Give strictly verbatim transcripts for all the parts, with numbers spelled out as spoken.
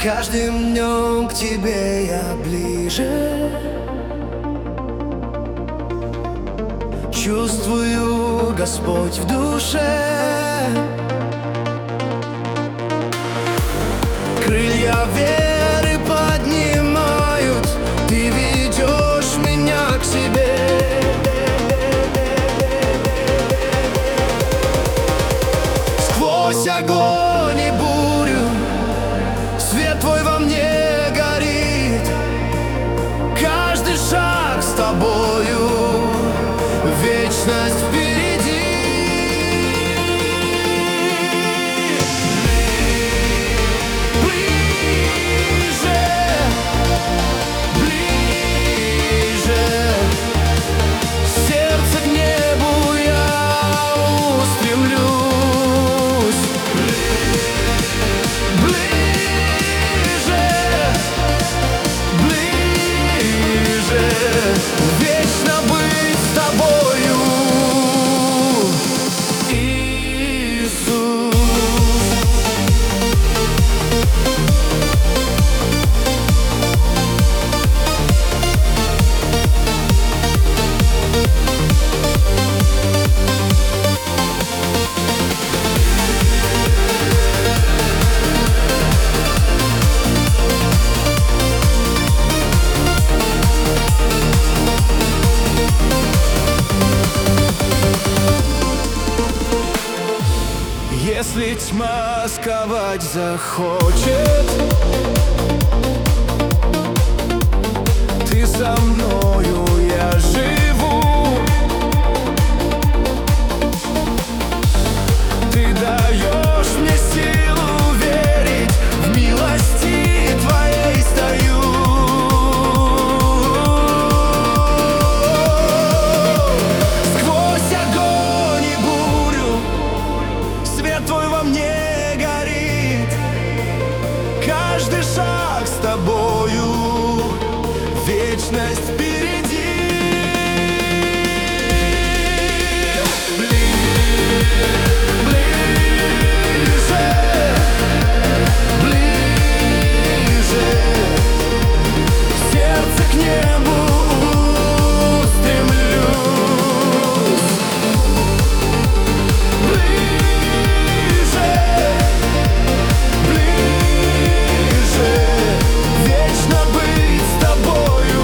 каждым днем к тебе я ближе. Чувствую, Господь, в душе. Крылья веры поднимают, ты ведешь меня к себе. Сквозь огонь и бурю свет твой во мне горит. Каждый шаг с тобою, вечность впереди. Ближе, ближе, сердце к небу я устремлюсь. Ближе, ближе, вечно быть с тобою, Иисус. Если тьма сковать захочет, ты со мною, я живу. Ты даешь мне силу верить, в милости твоей стою. Сквозь огонь и бурю свет твой во мне горит. Каждый шаг с тобою, вечность впереди. Ближе, ближе, сердце к небу устремлюсь. Ближе, ближе, вечно быть с тобою,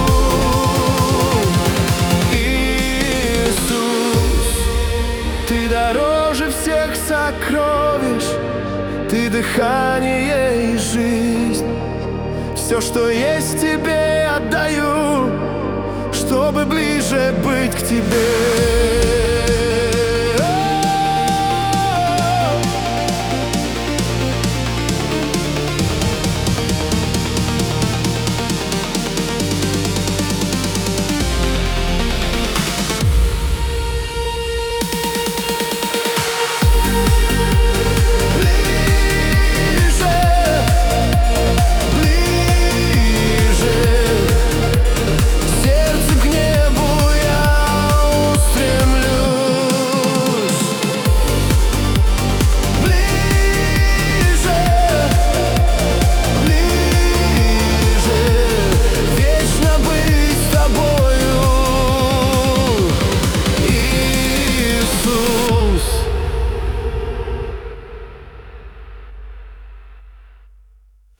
Иисус. Ты дороже всех сокровищ, ты дыхание и жизнь. Все, что есть, тебе отдаю, чтобы ближе быть к тебе.